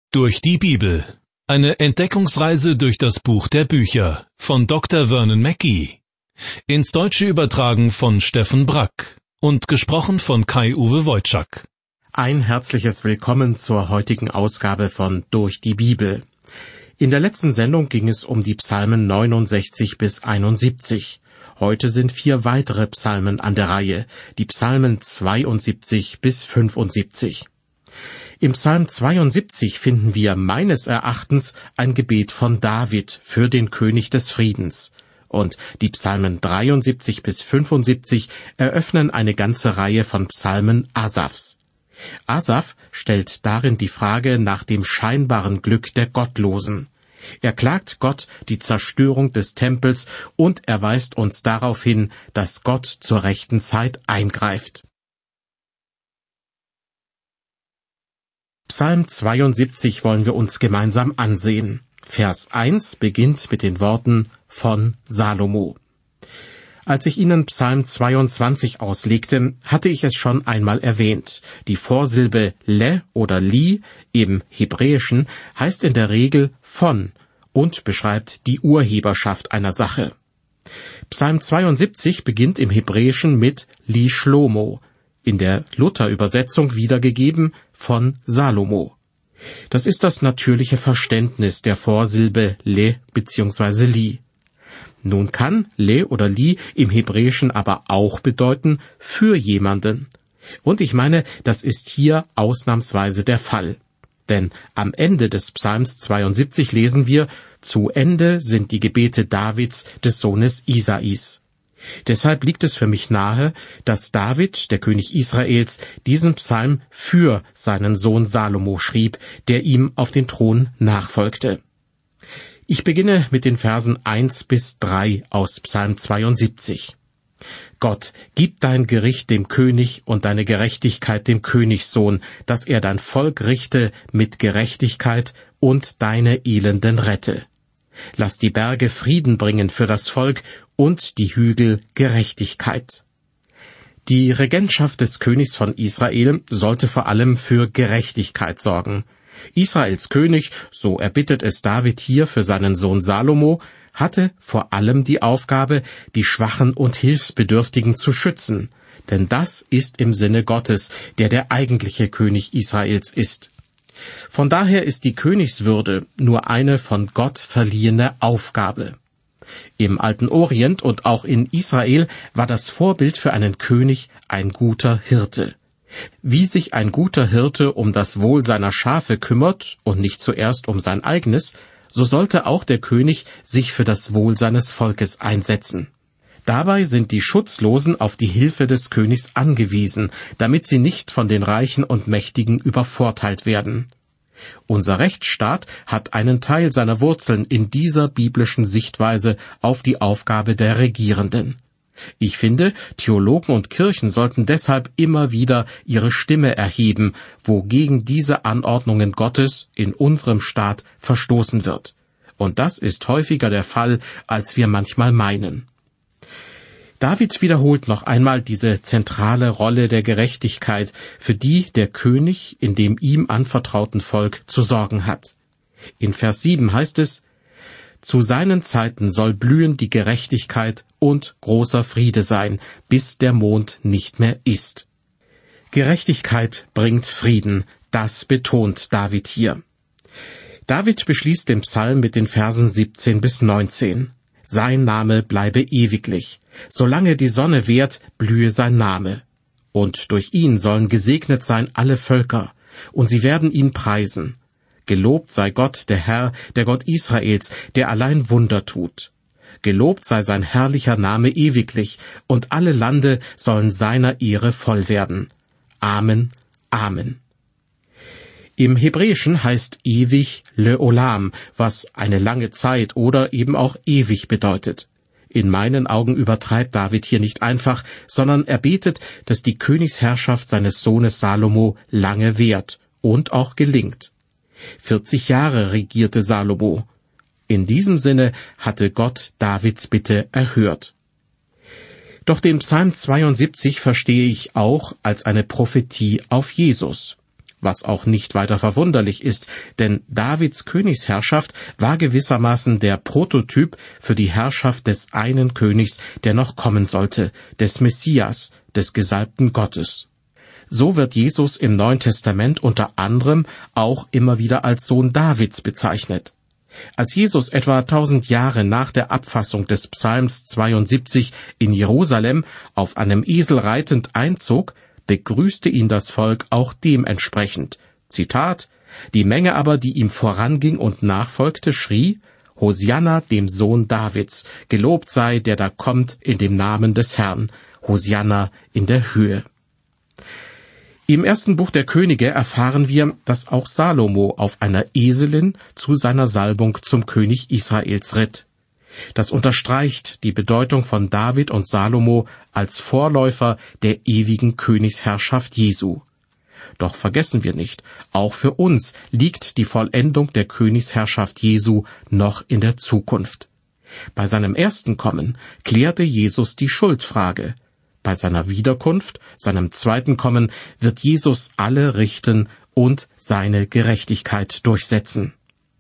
Durch die Bibel. Eine Entdeckungsreise durch das Buch der Bücher von Dr. Vernon Mackey. Ins Deutsche übertragen von Steffen Brack und gesprochen von Kai-Uwe Wojczak. Ein herzliches Willkommen zur heutigen Ausgabe von Durch die Bibel. In der letzten Sendung ging es um die Psalmen 69 bis 71. Heute sind 4 weitere Psalmen an der Reihe, die Psalmen 72 bis 75. Im Psalm 72 finden wir meines Erachtens ein Gebet von David für den König des Friedens. Und die Psalmen 73 bis 75 eröffnen eine ganze Reihe von Psalmen Asafs. Asaf stellt darin die Frage nach dem scheinbaren Glück der Gottlosen. Er klagt Gott die Zerstörung des Tempels und er weist uns darauf hin, dass Gott zur rechten Zeit eingreift. Psalm 72 wollen wir uns gemeinsam ansehen. Vers 1 beginnt mit den Worten von Salomo. Als ich Ihnen Psalm 22 auslegte, hatte ich es schon einmal erwähnt. Die Vorsilbe le oder li im Hebräischen heißt in der Regel von und beschreibt die Urheberschaft einer Sache. Psalm 72 beginnt im Hebräischen mit li Shlomo, in der Luther-Übersetzung wiedergegeben von Salomo. Das ist das natürliche Verständnis der Vorsilbe le bzw. li. Nun kann le oder li im Hebräischen aber auch bedeuten für jemanden. Und ich meine, das ist hier ausnahmsweise der Fall. Denn am Ende des Psalms 72 lesen wir, zu Ende sind die Gebete Davids, des Sohnes Isais. Deshalb liegt es für mich nahe, dass David, der König Israels, diesen Psalm für seinen Sohn Salomo schrieb, der ihm auf den Thron nachfolgte. Ich beginne mit den Versen 1 bis 3 aus Psalm 72. Gott, gib dein Gericht dem König und deine Gerechtigkeit dem Königssohn, dass er dein Volk richte mit Gerechtigkeit und deine Elenden rette. Lass die Berge Frieden bringen für das Volk und die Hügel Gerechtigkeit. Die Regentschaft des Königs von Israel sollte vor allem für Gerechtigkeit sorgen. Israels König, so erbittet es David hier für seinen Sohn Salomo, hatte vor allem die Aufgabe, die Schwachen und Hilfsbedürftigen zu schützen. Denn das ist im Sinne Gottes, der eigentliche König Israels ist. Von daher ist die Königswürde nur eine von Gott verliehene Aufgabe. Im alten Orient und auch in Israel war das Vorbild für einen König ein guter Hirte. Wie sich ein guter Hirte um das Wohl seiner Schafe kümmert und nicht zuerst um sein eigenes, so sollte auch der König sich für das Wohl seines Volkes einsetzen. Dabei sind die Schutzlosen auf die Hilfe des Königs angewiesen, damit sie nicht von den Reichen und Mächtigen übervorteilt werden. Unser Rechtsstaat hat einen Teil seiner Wurzeln in dieser biblischen Sichtweise auf die Aufgabe der Regierenden. Ich finde, Theologen und Kirchen sollten deshalb immer wieder ihre Stimme erheben, wo gegen diese Anordnungen Gottes in unserem Staat verstoßen wird. Und das ist häufiger der Fall, als wir manchmal meinen. David wiederholt noch einmal diese zentrale Rolle der Gerechtigkeit, für die der König in dem ihm anvertrauten Volk zu sorgen hat. In Vers 7 heißt es, zu seinen Zeiten soll blühen die Gerechtigkeit und großer Friede sein, bis der Mond nicht mehr ist. Gerechtigkeit bringt Frieden, das betont David hier. David beschließt den Psalm mit den Versen 17 bis 19. Sein Name bleibe ewiglich. Solange die Sonne währt, blühe sein Name. Und durch ihn sollen gesegnet sein alle Völker, und sie werden ihn preisen. Gelobt sei Gott, der Herr, der Gott Israels, der allein Wunder tut. Gelobt sei sein herrlicher Name ewiglich, und alle Lande sollen seiner Ehre voll werden. Amen, Amen. Im Hebräischen heißt ewig Leolam, was eine lange Zeit oder eben auch ewig bedeutet. In meinen Augen übertreibt David hier nicht einfach, sondern er betet, dass die Königsherrschaft seines Sohnes Salomo lange währt und auch gelingt. 40 Jahre regierte Salomo. In diesem Sinne hatte Gott Davids Bitte erhört. Doch den Psalm 72 verstehe ich auch als eine Prophetie auf Jesus. was auch nicht weiter verwunderlich ist, denn Davids Königsherrschaft war gewissermaßen der Prototyp für die Herrschaft des einen Königs, der noch kommen sollte, des Messias, des Gesalbten Gottes. So wird Jesus im Neuen Testament unter anderem auch immer wieder als Sohn Davids bezeichnet. Als Jesus etwa 1000 Jahre nach der Abfassung des Psalms 72 in Jerusalem auf einem Esel reitend einzog, begrüßte ihn das Volk auch dementsprechend. Zitat: Die Menge aber, die ihm voranging und nachfolgte, schrie: Hosianna dem Sohn Davids, gelobt sei, der da kommt in dem Namen des Herrn, Hosianna in der Höhe. Im ersten Buch der Könige erfahren wir, dass auch Salomo auf einer Eselin zu seiner Salbung zum König Israels ritt. Das unterstreicht die Bedeutung von David und Salomo als Vorläufer der ewigen Königsherrschaft Jesu. Doch vergessen wir nicht, auch für uns liegt die Vollendung der Königsherrschaft Jesu noch in der Zukunft. Bei seinem ersten Kommen klärte Jesus die Schuldfrage. Bei seiner Wiederkunft, seinem zweiten Kommen, wird Jesus alle richten und seine Gerechtigkeit durchsetzen.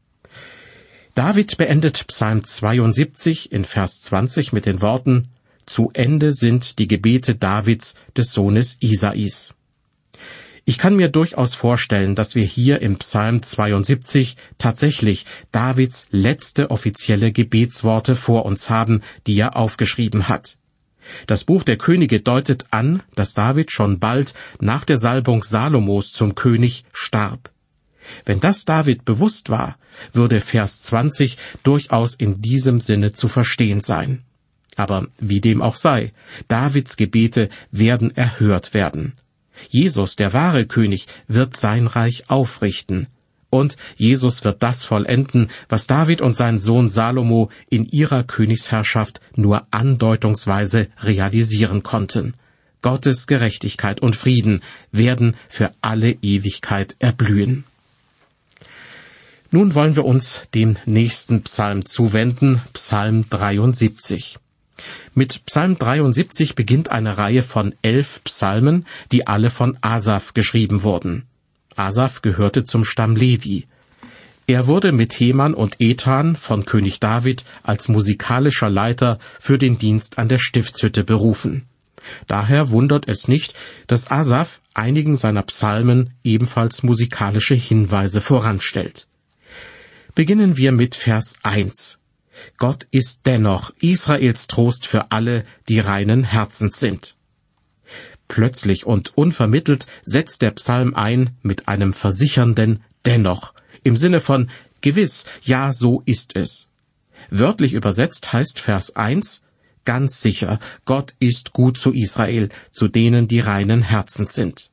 David beendet Psalm 72 in Vers 20 mit den Worten: Zu Ende sind die Gebete Davids, des Sohnes Isais. Ich kann mir durchaus vorstellen, dass wir hier im Psalm 72 tatsächlich Davids letzte offizielle Gebetsworte vor uns haben, die er aufgeschrieben hat. Das Buch der Könige deutet an, dass David schon bald nach der Salbung Salomos zum König starb. Wenn das David bewusst war, würde Vers 20 durchaus in diesem Sinne zu verstehen sein. Aber wie dem auch sei, Davids Gebete werden erhört werden. Jesus, der wahre König, wird sein Reich aufrichten. Und Jesus wird das vollenden, was David und sein Sohn Salomo in ihrer Königsherrschaft nur andeutungsweise realisieren konnten. Gottes Gerechtigkeit und Frieden werden für alle Ewigkeit erblühen. Nun wollen wir uns dem nächsten Psalm zuwenden, Psalm 73. Mit Psalm 73 beginnt eine Reihe von 11 Psalmen, die alle von Asaf geschrieben wurden. Asaf gehörte zum Stamm Levi. Er wurde mit Heman und Ethan von König David als musikalischer Leiter für den Dienst an der Stiftshütte berufen. Daher wundert es nicht, dass Asaf einigen seiner Psalmen ebenfalls musikalische Hinweise voranstellt. Beginnen wir mit Vers 1. Gott ist dennoch Israels Trost für alle, die reinen Herzens sind. Plötzlich und unvermittelt setzt der Psalm ein mit einem versichernden Dennoch, im Sinne von gewiss, ja, so ist es. Wörtlich übersetzt heißt Vers 1, ganz sicher, Gott ist gut zu Israel, zu denen, die reinen Herzens sind.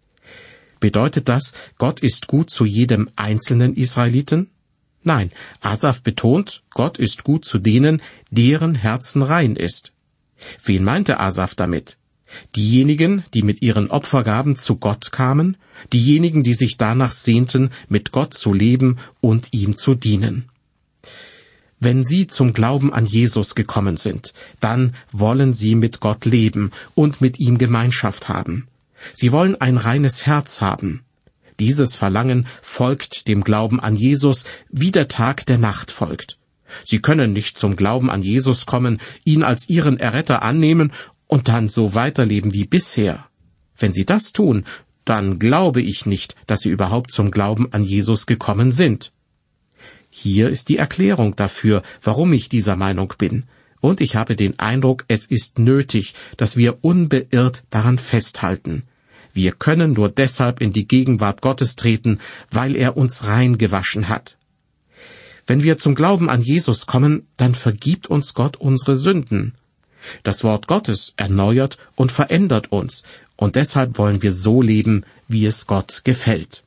Bedeutet das, Gott ist gut zu jedem einzelnen Israeliten? Nein, Asaf betont, Gott ist gut zu denen, deren Herzen rein ist. Wen meinte Asaf damit? Diejenigen, die mit ihren Opfergaben zu Gott kamen, diejenigen, die sich danach sehnten, mit Gott zu leben und ihm zu dienen. Wenn sie zum Glauben an Jesus gekommen sind, dann wollen sie mit Gott leben und mit ihm Gemeinschaft haben. Sie wollen ein reines Herz haben. Dieses Verlangen folgt dem Glauben an Jesus, wie der Tag der Nacht folgt. Sie können nicht zum Glauben an Jesus kommen, ihn als ihren Erretter annehmen und dann so weiterleben wie bisher. Wenn sie das tun, dann glaube ich nicht, dass sie überhaupt zum Glauben an Jesus gekommen sind. Hier ist die Erklärung dafür, warum ich dieser Meinung bin. Und ich habe den Eindruck, es ist nötig, dass wir unbeirrt daran festhalten. Wir können nur deshalb in die Gegenwart Gottes treten, weil er uns rein gewaschen hat. Wenn wir zum Glauben an Jesus kommen, dann vergibt uns Gott unsere Sünden. Das Wort Gottes erneuert und verändert uns, und deshalb wollen wir so leben, wie es Gott gefällt.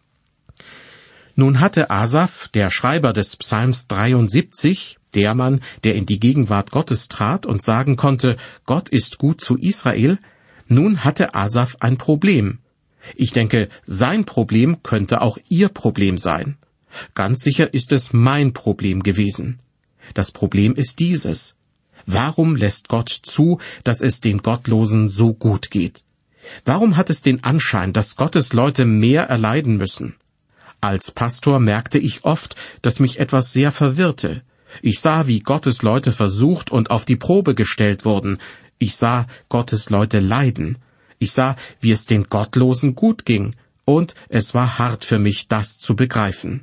Nun hatte Asaf, der Schreiber des Psalms 73, der Mann, der in die Gegenwart Gottes trat und sagen konnte, Gott ist gut zu Israel, nun hatte Asaf ein Problem. Ich denke, sein Problem könnte auch Ihr Problem sein. Ganz sicher ist es mein Problem gewesen. Das Problem ist dieses. Warum lässt Gott zu, dass es den Gottlosen so gut geht? Warum hat es den Anschein, dass Gottes Leute mehr erleiden müssen? Als Pastor merkte ich oft, dass mich etwas sehr verwirrte. Ich sah, wie Gottes Leute versucht und auf die Probe gestellt wurden. Ich sah Gottes Leute leiden. Ich sah, wie es den Gottlosen gut ging. Und es war hart für mich, das zu begreifen.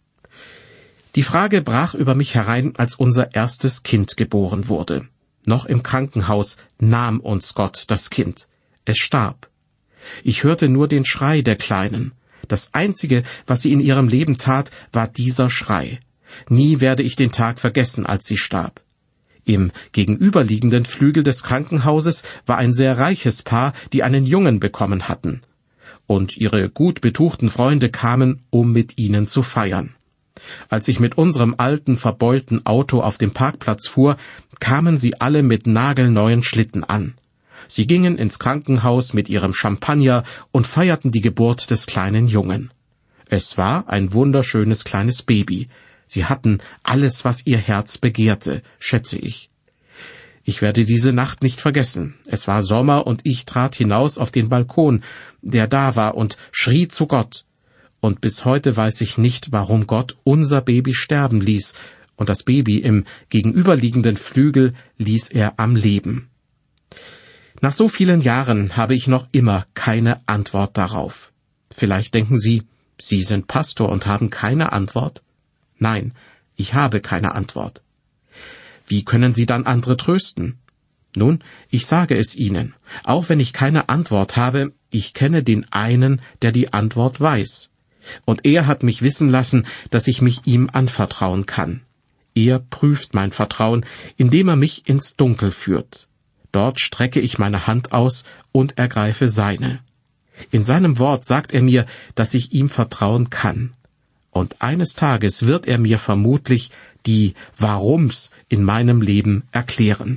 Die Frage brach über mich herein, als unser erstes Kind geboren wurde. Noch im Krankenhaus nahm uns Gott das Kind. Es starb. Ich hörte nur den Schrei der Kleinen. Das Einzige, was sie in ihrem Leben tat, war dieser Schrei. Nie werde ich den Tag vergessen, als sie starb. Im gegenüberliegenden Flügel des Krankenhauses war ein sehr reiches Paar, die einen Jungen bekommen hatten. Und ihre gut betuchten Freunde kamen, um mit ihnen zu feiern. Als ich mit unserem alten, verbeulten Auto auf dem Parkplatz fuhr, kamen sie alle mit nagelneuen Schlitten an. Sie gingen ins Krankenhaus mit ihrem Champagner und feierten die Geburt des kleinen Jungen. Es war ein wunderschönes kleines Baby. Sie hatten alles, was ihr Herz begehrte, schätze ich. Ich werde diese Nacht nicht vergessen. Es war Sommer und ich trat hinaus auf den Balkon, der da war, und schrie zu Gott. Und bis heute weiß ich nicht, warum Gott unser Baby sterben ließ, und das Baby im gegenüberliegenden Flügel ließ er am Leben. Nach so vielen Jahren habe ich noch immer keine Antwort darauf. Vielleicht denken Sie, Sie sind Pastor und haben keine Antwort? Nein, ich habe keine Antwort. Wie können Sie dann andere trösten? Nun, ich sage es Ihnen, auch wenn ich keine Antwort habe, ich kenne den einen, der die Antwort weiß. Und er hat mich wissen lassen, dass ich mich ihm anvertrauen kann. Er prüft mein Vertrauen, indem er mich ins Dunkel führt. Dort strecke ich meine Hand aus und ergreife seine. In seinem Wort sagt er mir, dass ich ihm vertrauen kann. Und eines Tages wird er mir vermutlich die Warums in meinem Leben erklären.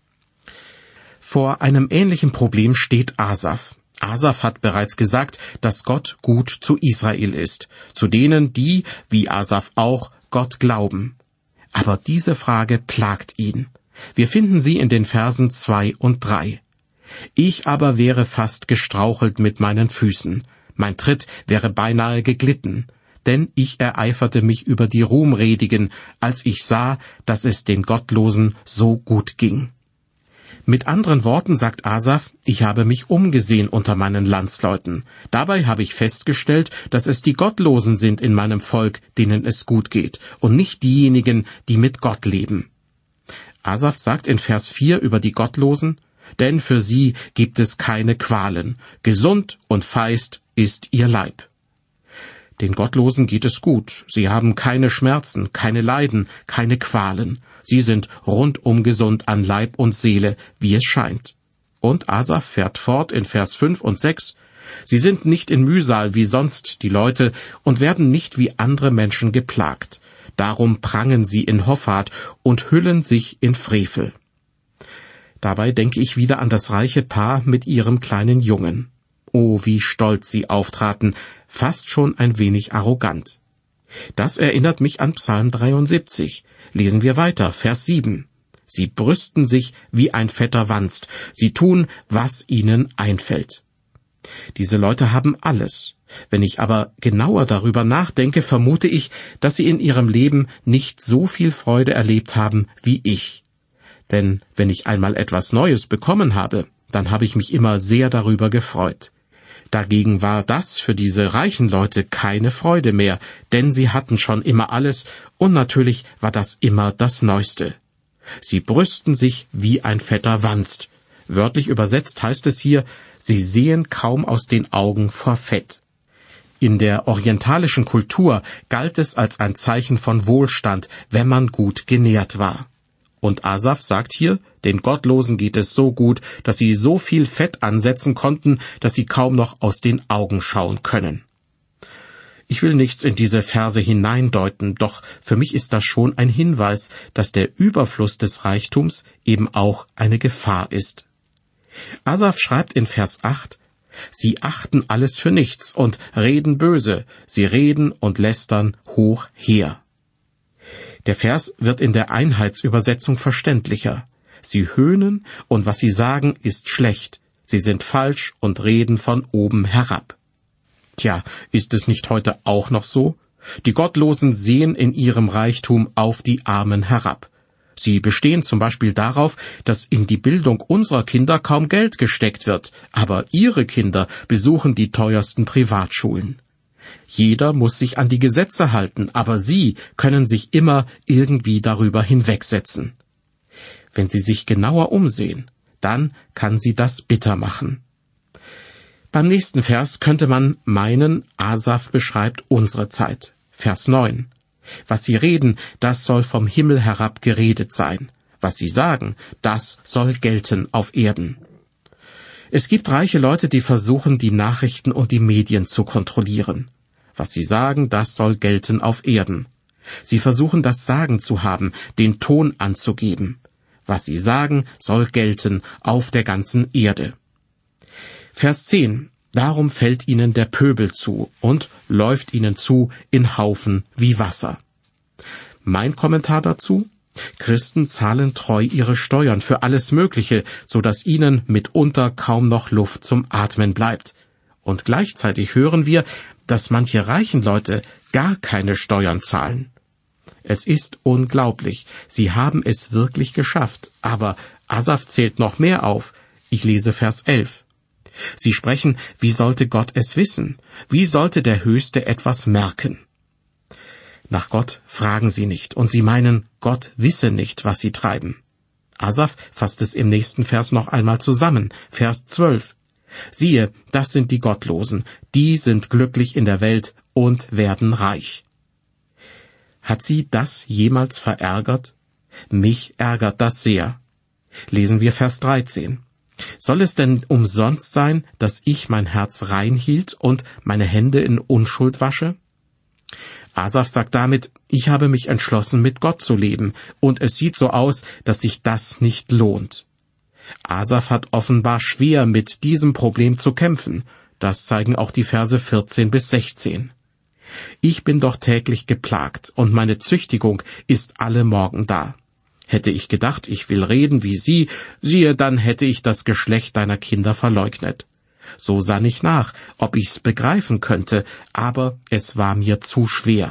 Vor einem ähnlichen Problem steht Asaf. Asaf hat bereits gesagt, dass Gott gut zu Israel ist, zu denen, die, wie Asaf auch, Gott glauben. Aber diese Frage plagt ihn. Wir finden sie in den Versen 2 und 3. Ich aber wäre fast gestrauchelt mit meinen Füßen, mein Tritt wäre beinahe geglitten, denn ich ereiferte mich über die Ruhmredigen, als ich sah, dass es den Gottlosen so gut ging. Mit anderen Worten sagt Asaf, ich habe mich umgesehen unter meinen Landsleuten. Dabei habe ich festgestellt, dass es die Gottlosen sind in meinem Volk, denen es gut geht, und nicht diejenigen, die mit Gott leben. Asaf sagt in Vers 4 über die Gottlosen, denn für sie gibt es keine Qualen, gesund und feist ist ihr Leib. Den Gottlosen geht es gut, sie haben keine Schmerzen, keine Leiden, keine Qualen, sie sind rundum gesund an Leib und Seele, wie es scheint. Und Asaf fährt fort in Vers 5 und 6, sie sind nicht in Mühsal wie sonst die Leute und werden nicht wie andere Menschen geplagt. Darum prangen sie in Hoffart und hüllen sich in Frevel. Dabei denke ich wieder an das reiche Paar mit ihrem kleinen Jungen. Oh, wie stolz sie auftraten, fast schon ein wenig arrogant. Das erinnert mich an Psalm 73. Lesen wir weiter, Vers 7. Sie brüsten sich wie ein fetter Wanst, sie tun, was ihnen einfällt. Diese Leute haben alles. Wenn ich aber genauer darüber nachdenke, vermute ich, dass sie in ihrem Leben nicht so viel Freude erlebt haben wie ich. Denn wenn ich einmal etwas Neues bekommen habe, dann habe ich mich immer sehr darüber gefreut. Dagegen war das für diese reichen Leute keine Freude mehr, denn sie hatten schon immer alles, und natürlich war das immer das Neueste. Sie brüsten sich wie ein fetter Wanst. Wörtlich übersetzt heißt es hier, sie sehen kaum aus den Augen vor Fett. In der orientalischen Kultur galt es als ein Zeichen von Wohlstand, wenn man gut genährt war. Und Asaf sagt hier, den Gottlosen geht es so gut, dass sie so viel Fett ansetzen konnten, dass sie kaum noch aus den Augen schauen können. Ich will nichts in diese Verse hineindeuten, doch für mich ist das schon ein Hinweis, dass der Überfluss des Reichtums eben auch eine Gefahr ist. Asaf schreibt in Vers 8, sie achten alles für nichts und reden böse, sie reden und lästern hoch her. Der Vers wird in der Einheitsübersetzung verständlicher. Sie höhnen, und was sie sagen, ist schlecht. Sie sind falsch und reden von oben herab. Tja, ist es nicht heute auch noch so? Die Gottlosen sehen in ihrem Reichtum auf die Armen herab. Sie bestehen zum Beispiel darauf, dass in die Bildung unserer Kinder kaum Geld gesteckt wird, aber ihre Kinder besuchen die teuersten Privatschulen. Jeder muss sich an die Gesetze halten, aber sie können sich immer irgendwie darüber hinwegsetzen. Wenn Sie sich genauer umsehen, dann kann Sie das bitter machen. Beim nächsten Vers könnte man meinen, Asaf beschreibt unsere Zeit. Vers 9. Was sie reden, das soll vom Himmel herab geredet sein. Was sie sagen, das soll gelten auf Erden. Es gibt reiche Leute, die versuchen, die Nachrichten und die Medien zu kontrollieren. Was sie sagen, das soll gelten auf Erden. Sie versuchen, das Sagen zu haben, den Ton anzugeben. Was sie sagen, soll gelten auf der ganzen Erde. Vers 10. Darum fällt ihnen der Pöbel zu und läuft ihnen zu in Haufen wie Wasser. Mein Kommentar dazu? Christen zahlen treu ihre Steuern für alles Mögliche, so dass ihnen mitunter kaum noch Luft zum Atmen bleibt. Und gleichzeitig hören wir, dass manche reichen Leute gar keine Steuern zahlen. Es ist unglaublich. Sie haben es wirklich geschafft. Aber Asaf zählt noch mehr auf. Ich lese Vers 11. Sie sprechen, wie sollte Gott es wissen? Wie sollte der Höchste etwas merken? Nach Gott fragen sie nicht, und sie meinen, Gott wisse nicht, was sie treiben. Asaf fasst es im nächsten Vers noch einmal zusammen, Vers 12. Siehe, das sind die Gottlosen, die sind glücklich in der Welt und werden reich. Hat sie das jemals verärgert? Mich ärgert das sehr. Lesen wir Vers 13. Soll es denn umsonst sein, dass ich mein Herz rein hielt und meine Hände in Unschuld wasche? Asaf sagt damit, ich habe mich entschlossen, mit Gott zu leben, und es sieht so aus, dass sich das nicht lohnt. Asaf hat offenbar schwer mit diesem Problem zu kämpfen. Das zeigen auch die Verse 14 bis 16. Ich bin doch täglich geplagt, und meine Züchtigung ist alle Morgen da. Hätte ich gedacht, ich will reden wie sie, siehe, dann hätte ich das Geschlecht deiner Kinder verleugnet. So sann ich nach, ob ich's begreifen könnte, aber es war mir zu schwer.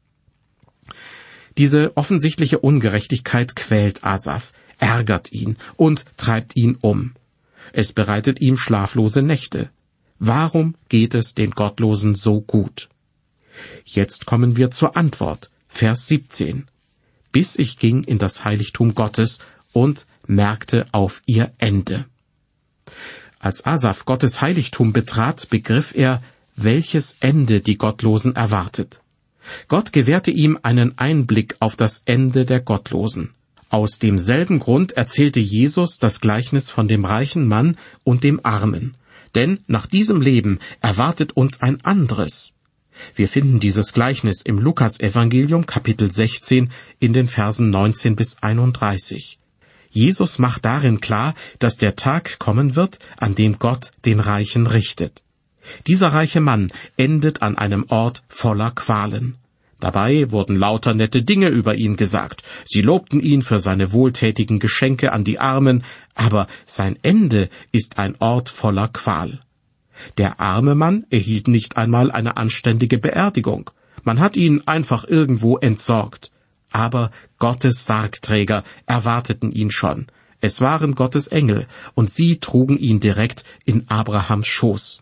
Diese offensichtliche Ungerechtigkeit quält Asaf, ärgert ihn und treibt ihn um. Es bereitet ihm schlaflose Nächte. Warum geht es den Gottlosen so gut? Jetzt kommen wir zur Antwort, Vers 17. Bis ich ging in das Heiligtum Gottes und merkte auf ihr Ende. Als Asaf Gottes Heiligtum betrat, begriff er, welches Ende die Gottlosen erwartet. Gott gewährte ihm einen Einblick auf das Ende der Gottlosen. Aus demselben Grund erzählte Jesus das Gleichnis von dem reichen Mann und dem Armen. Denn nach diesem Leben erwartet uns ein anderes. Wir finden dieses Gleichnis im Lukas-Evangelium, Kapitel 16, in den Versen 19 bis 31. Jesus macht darin klar, dass der Tag kommen wird, an dem Gott den Reichen richtet. Dieser reiche Mann endet an einem Ort voller Qualen. Dabei wurden lauter nette Dinge über ihn gesagt. Sie lobten ihn für seine wohltätigen Geschenke an die Armen, aber sein Ende ist ein Ort voller Qual. Der arme Mann erhielt nicht einmal eine anständige Beerdigung. Man hat ihn einfach irgendwo entsorgt. Aber Gottes Sargträger erwarteten ihn schon. Es waren Gottes Engel, und sie trugen ihn direkt in Abrahams Schoß.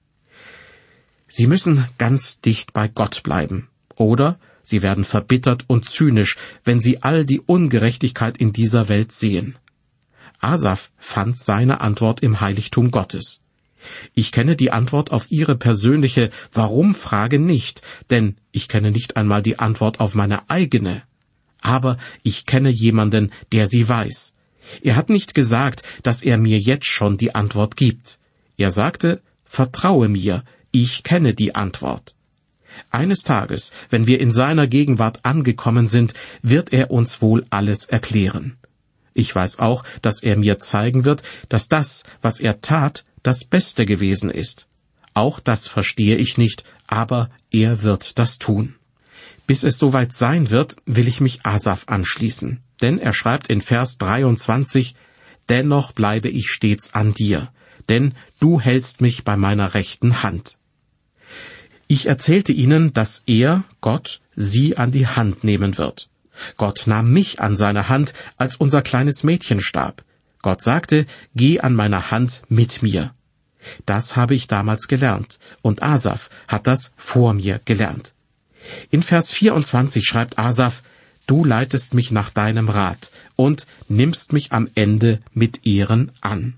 Sie müssen ganz dicht bei Gott bleiben. Oder sie werden verbittert und zynisch, wenn sie all die Ungerechtigkeit in dieser Welt sehen. Asaf fand seine Antwort im Heiligtum Gottes. Ich kenne die Antwort auf Ihre persönliche Warum-Frage nicht, denn ich kenne nicht einmal die Antwort auf meine eigene. Aber ich kenne jemanden, der sie weiß. Er hat nicht gesagt, dass er mir jetzt schon die Antwort gibt. Er sagte, vertraue mir, ich kenne die Antwort. Eines Tages, wenn wir in seiner Gegenwart angekommen sind, wird er uns wohl alles erklären. Ich weiß auch, dass er mir zeigen wird, dass das, was er tat, das Beste gewesen ist. Auch das verstehe ich nicht, aber er wird das tun. Bis es soweit sein wird, will ich mich Asaf anschließen. Denn er schreibt in Vers 23, »Dennoch bleibe ich stets an dir, denn du hältst mich bei meiner rechten Hand. Ich erzählte ihnen, dass er, Gott, sie an die Hand nehmen wird. Gott nahm mich an seine Hand, als unser kleines Mädchen starb. Gott sagte, geh an meiner Hand mit mir. Das habe ich damals gelernt, und Asaf hat das vor mir gelernt. In Vers 24 schreibt Asaf, du leitest mich nach deinem Rat und nimmst mich am Ende mit Ehren an.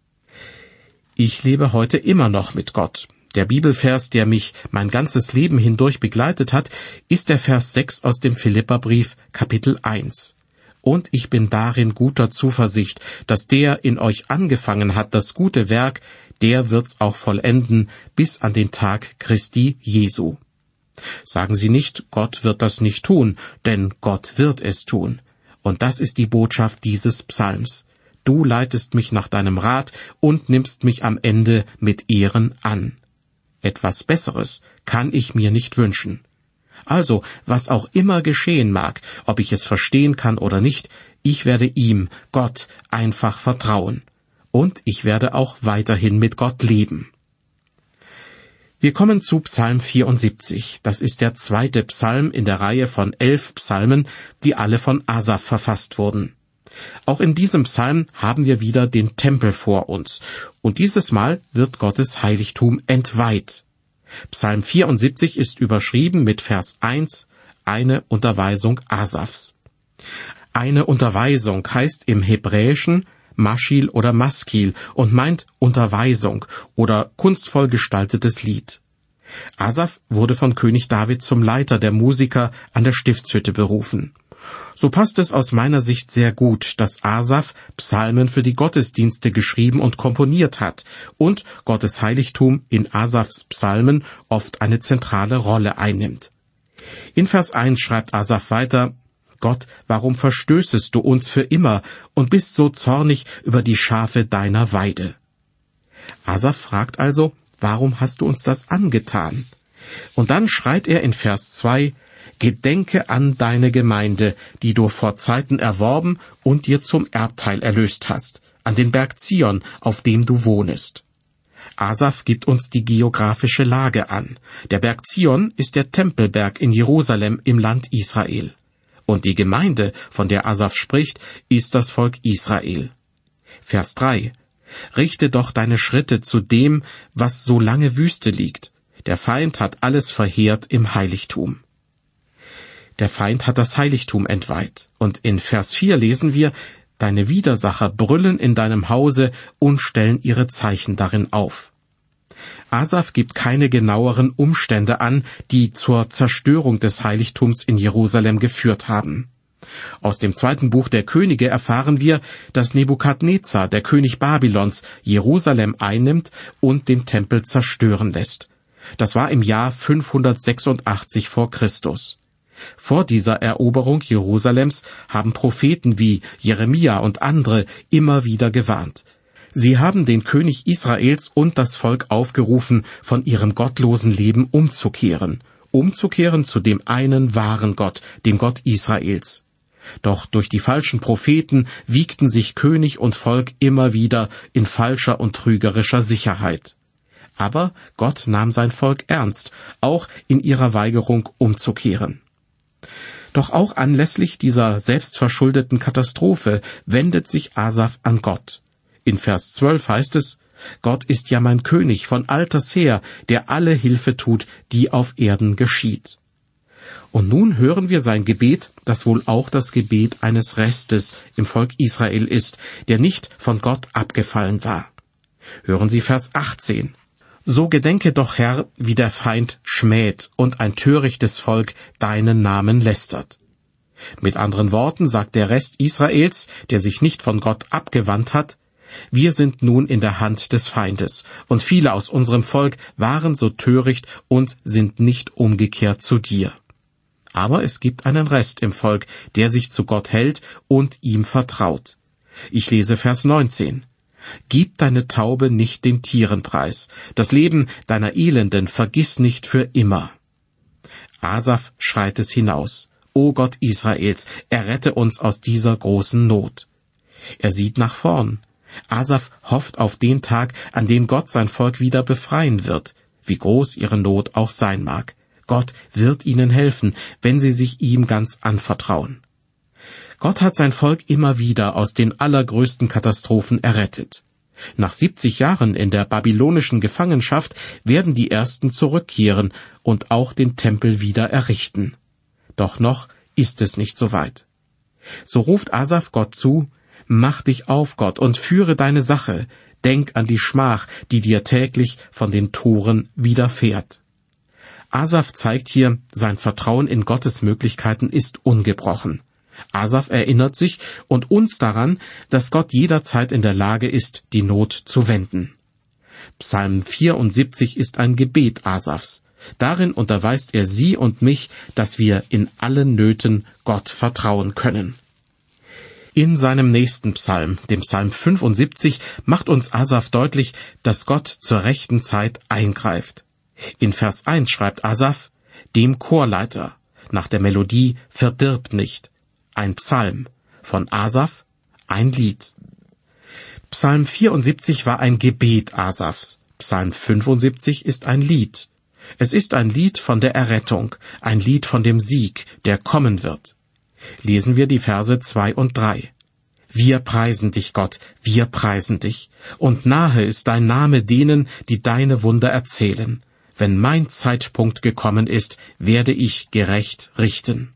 Ich lebe heute immer noch mit Gott. Der Bibelvers, der mich mein ganzes Leben hindurch begleitet hat, ist der Vers 6 aus dem Philipperbrief, Kapitel 1. Und ich bin darin guter Zuversicht, dass der in euch angefangen hat, das gute Werk, der wird's auch vollenden, bis an den Tag Christi Jesu. Sagen Sie nicht, Gott wird das nicht tun, denn Gott wird es tun. Und das ist die Botschaft dieses Psalms. Du leitest mich nach deinem Rat und nimmst mich am Ende mit Ehren an. Etwas Besseres kann ich mir nicht wünschen. Also, was auch immer geschehen mag, ob ich es verstehen kann oder nicht, ich werde ihm, Gott, einfach vertrauen. Und ich werde auch weiterhin mit Gott leben. Wir kommen zu Psalm 74. Das ist der zweite Psalm in der Reihe von 11 Psalmen, die alle von Asaf verfasst wurden. Auch in diesem Psalm haben wir wieder den Tempel vor uns, und dieses Mal wird Gottes Heiligtum entweiht. Psalm 74 ist überschrieben mit Vers 1, eine Unterweisung Asafs. Eine Unterweisung heißt im Hebräischen Maschil oder Maskil und meint Unterweisung oder kunstvoll gestaltetes Lied. Asaf wurde von König David zum Leiter der Musiker an der Stiftshütte berufen. So passt es aus meiner Sicht sehr gut, dass Asaf Psalmen für die Gottesdienste geschrieben und komponiert hat und Gottes Heiligtum in Asafs Psalmen oft eine zentrale Rolle einnimmt. In Vers 1 schreibt Asaf weiter, Gott, warum verstößest du uns für immer und bist so zornig über die Schafe deiner Weide? Asaf fragt also, warum hast du uns das angetan? Und dann schreit er in Vers 2, Gedenke an deine Gemeinde, die du vor Zeiten erworben und dir zum Erbteil erlöst hast, an den Berg Zion, auf dem du wohnest. Asaf gibt uns die geografische Lage an. Der Berg Zion ist der Tempelberg in Jerusalem im Land Israel. Und die Gemeinde, von der Asaf spricht, ist das Volk Israel. Vers 3. Richte doch deine Schritte zu dem, was so lange Wüste liegt. Der Feind hat alles verheert im Heiligtum. Der Feind hat das Heiligtum entweiht. Und in Vers 4 lesen wir, deine Widersacher brüllen in deinem Hause und stellen ihre Zeichen darin auf. Asaf gibt keine genaueren Umstände an, die zur Zerstörung des Heiligtums in Jerusalem geführt haben. Aus dem 2. Buch der Könige erfahren wir, dass Nebukadnezar, der König Babylons, Jerusalem einnimmt und den Tempel zerstören lässt. Das war im Jahr 586 vor Christus. Vor dieser Eroberung Jerusalems haben Propheten wie Jeremia und andere immer wieder gewarnt. Sie haben den König Israels und das Volk aufgerufen, von ihrem gottlosen Leben umzukehren zu dem einen wahren Gott, dem Gott Israels. Doch durch die falschen Propheten wiegten sich König und Volk immer wieder in falscher und trügerischer Sicherheit. Aber Gott nahm sein Volk ernst, auch in ihrer Weigerung umzukehren. Doch auch anlässlich dieser selbstverschuldeten Katastrophe wendet sich Asaf an Gott. In Vers 12 heißt es, Gott ist ja mein König von alters her, der alle Hilfe tut, die auf Erden geschieht. Und nun hören wir sein Gebet, das wohl auch das Gebet eines Restes im Volk Israel ist, der nicht von Gott abgefallen war. Hören Sie Vers 18. So gedenke doch, Herr, wie der Feind schmäht und ein törichtes Volk deinen Namen lästert. Mit anderen Worten sagt der Rest Israels, der sich nicht von Gott abgewandt hat, wir sind nun in der Hand des Feindes, und viele aus unserem Volk waren so töricht und sind nicht umgekehrt zu dir. Aber es gibt einen Rest im Volk, der sich zu Gott hält und ihm vertraut. Ich lese Vers 19. Gib deine Taube nicht den Tieren preis, das Leben deiner Elenden vergiss nicht für immer. Asaf schreit es hinaus. O Gott Israels, errette uns aus dieser großen Not. Er sieht nach vorn. Asaf hofft auf den Tag, an dem Gott sein Volk wieder befreien wird, wie groß ihre Not auch sein mag. Gott wird ihnen helfen, wenn sie sich ihm ganz anvertrauen. Gott hat sein Volk immer wieder aus den allergrößten Katastrophen errettet. Nach 70 Jahren in der babylonischen Gefangenschaft werden die Ersten zurückkehren und auch den Tempel wieder errichten. Doch noch ist es nicht so weit. So ruft Asaf Gott zu: Mach dich auf, Gott, und führe deine Sache. Denk an die Schmach, die dir täglich von den Toren widerfährt. Asaf zeigt hier, sein Vertrauen in Gottes Möglichkeiten ist ungebrochen. Asaf erinnert sich und uns daran, dass Gott jederzeit in der Lage ist, die Not zu wenden. Psalm 74 ist ein Gebet Asafs. Darin unterweist er Sie und mich, dass wir in allen Nöten Gott vertrauen können. In seinem nächsten Psalm, dem Psalm 75, macht uns Asaf deutlich, dass Gott zur rechten Zeit eingreift. In Vers 1 schreibt Asaf: Dem Chorleiter, nach der Melodie Verdirb nicht. Ein Psalm, von Asaf ein Lied. Psalm 74 war ein Gebet Asafs. Psalm 75 ist ein Lied. Es ist ein Lied von der Errettung, ein Lied von dem Sieg, der kommen wird. Lesen wir die Verse 2 und 3. Wir preisen dich, Gott, wir preisen dich, und nahe ist dein Name denen, die deine Wunder erzählen. Wenn mein Zeitpunkt gekommen ist, werde ich gerecht richten.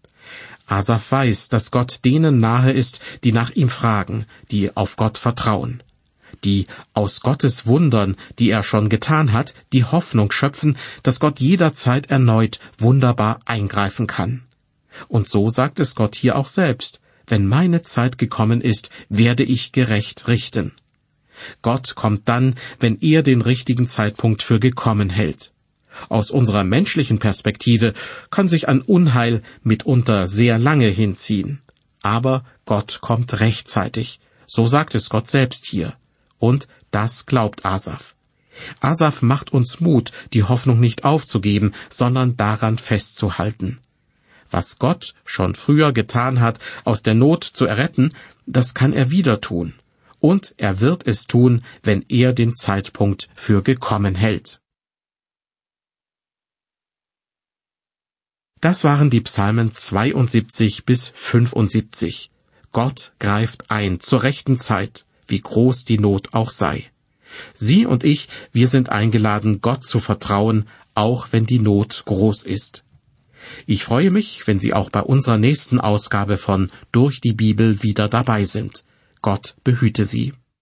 Asaf weiß, dass Gott denen nahe ist, die nach ihm fragen, die auf Gott vertrauen, die aus Gottes Wundern, die er schon getan hat, die Hoffnung schöpfen, dass Gott jederzeit erneut wunderbar eingreifen kann. Und so sagt es Gott hier auch selbst: Wenn meine Zeit gekommen ist, werde ich gerecht richten. Gott kommt dann, wenn er den richtigen Zeitpunkt für gekommen hält. Aus unserer menschlichen Perspektive kann sich ein Unheil mitunter sehr lange hinziehen. Aber Gott kommt rechtzeitig. So sagt es Gott selbst hier. Und das glaubt Asaf. Asaf macht uns Mut, die Hoffnung nicht aufzugeben, sondern daran festzuhalten. Was Gott schon früher getan hat, aus der Not zu erretten, das kann er wieder tun. Und er wird es tun, wenn er den Zeitpunkt für gekommen hält. Das waren die Psalmen 72 bis 75. Gott greift ein zur rechten Zeit, wie groß die Not auch sei. Sie und ich, wir sind eingeladen, Gott zu vertrauen, auch wenn die Not groß ist. Ich freue mich, wenn Sie auch bei unserer nächsten Ausgabe von Durch die Bibel wieder dabei sind. Gott behüte Sie.